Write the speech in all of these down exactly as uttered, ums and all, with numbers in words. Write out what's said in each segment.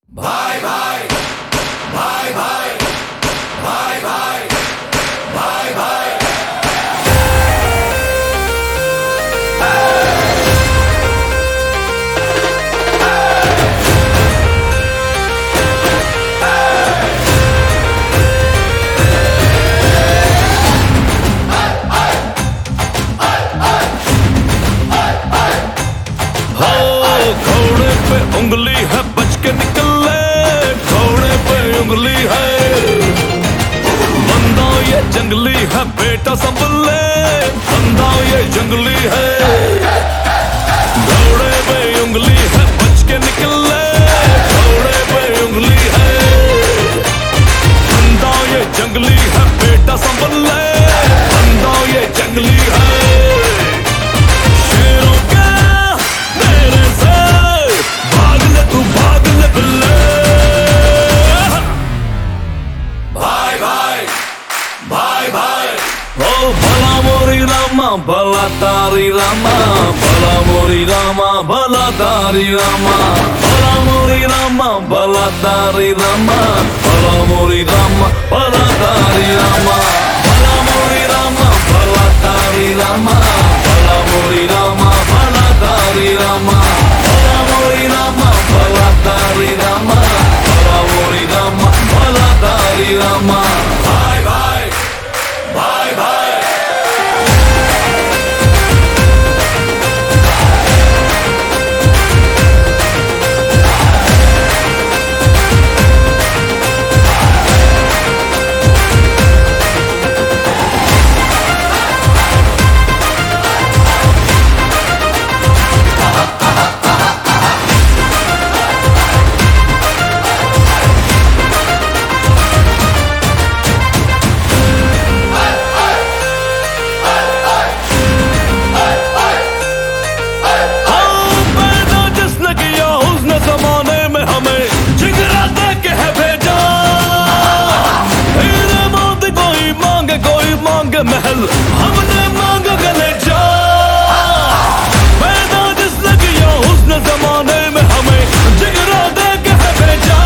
भाई भाई भाई भाई भाई भाई भाई भाई घोड़े पे उंगली है बच के निकल ले, घोड़े पे उंगली है। बंदा ये जंगली है बेटा संभल ले, बंदा ये जंगली है। घोड़े पे उंगली है बच के निकल ले, घोड़े पे उंगली है। बंदा ये जंगली है बेटा संभल ले, बंदा ये जंगली है। भला मोरी रामा भला तारी रामा, भला मोरी रामा भला तारी रामा, भला मोरी रामा भला तारी रामा, भला मोरी रामा भला तारी रामा, भला मोरी रामा भला तारी रामा, भला मोरी रामा भला तारी रामा, भला मोरी रामा भला तारी रामा, भला मोरी रामा भला तारी रामा। भाई भाई भाई भाई महल हमने मांगा गले जा, पैदा जिसने किया उसने जमाने में हमें जिगरा दे के है भेजा।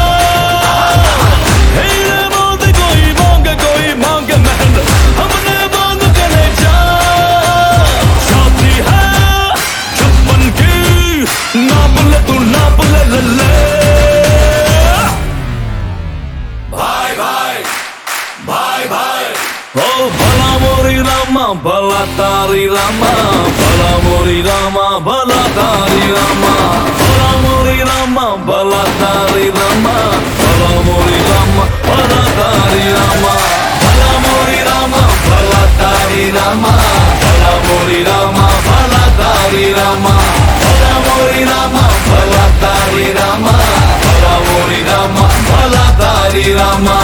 हीरे मोती कोई मांगे कोई मांगे महल, हमने मांगा गले जा। शादी है छप्पन की नाप ले तू नाप ले लल्ले। भाई भाई भाई भाई ओ भला मोरी रामा भला तारी रामा, भला मोरी रामा भला तारी रामा, भला मोरी रामा भला तारी रामा, भला मोरी रामा भला तारी रामा, भला मोरी रामा भला तारी रामा, भला मोरी रामा भला तारी रामा, भला मोरी रामा भला तारी रामा, भला मोरी रामा भला तारी रामा।